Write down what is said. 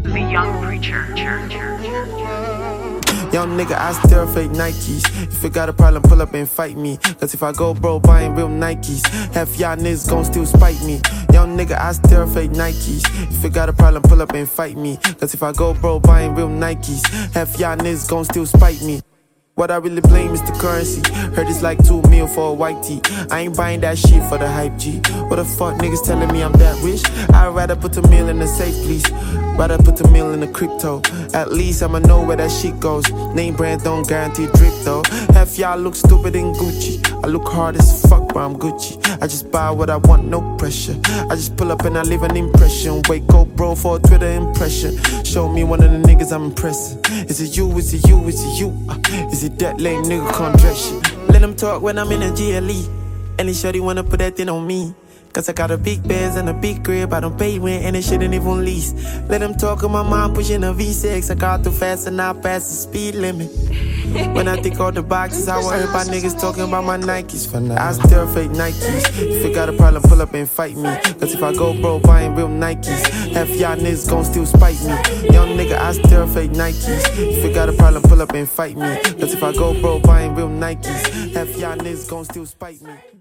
The Young Preacher. Young nigga, I still fake Nikes. If you got a problem, pull up and fight me. Cause if I go broke buying real Nikes, half y'all niggas gon' still spite me. Young nigga, I still fake Nikes. If you got a problem, pull up and fight me. Cause if I go broke buying real Nikes, half y'all niggas gon' still spite me. What I really blame is the currency. Heard it's like 2 mil for a white tee. I ain't buying that shit for the hype G. What the fuck niggas telling me I'm that rich? I'd rather put the meal in the safe, please. Rather put the meal in the crypto. At least I'ma know where that shit goes. Name brand don't guarantee drip though. Half y'all look stupid in Gucci. I look hard as fuck, but I'm Gucci. I just buy what I want, no pressure. I just pull up and I leave an impression. Wake up, bro, for a Twitter impression. Show me one of the niggas I'm impressing. Is it you, is it you, is it you? Is it that lame nigga can't dress shit? Let him talk when I'm in a GLE. Any shorty wanna put that thing on me. Cause I got a big Benz and a big crib. I don't pay rent and it shouldn't even lease. Let him talk on my mom pushing a V6. I got too fast and I pass the speed limit. When I think all the boxes, I worry about niggas talking about my Nikes. For now, I still fake Nikes. If you got a problem, pull up and fight me. Cause if I go broke buying real Nikes, half y'all niggas gon' still spite me. Young nigga, I still fake Nikes. If you got a problem, pull up and fight me. Cause if I go broke buying real Nikes, half y'all niggas gon' still spite me.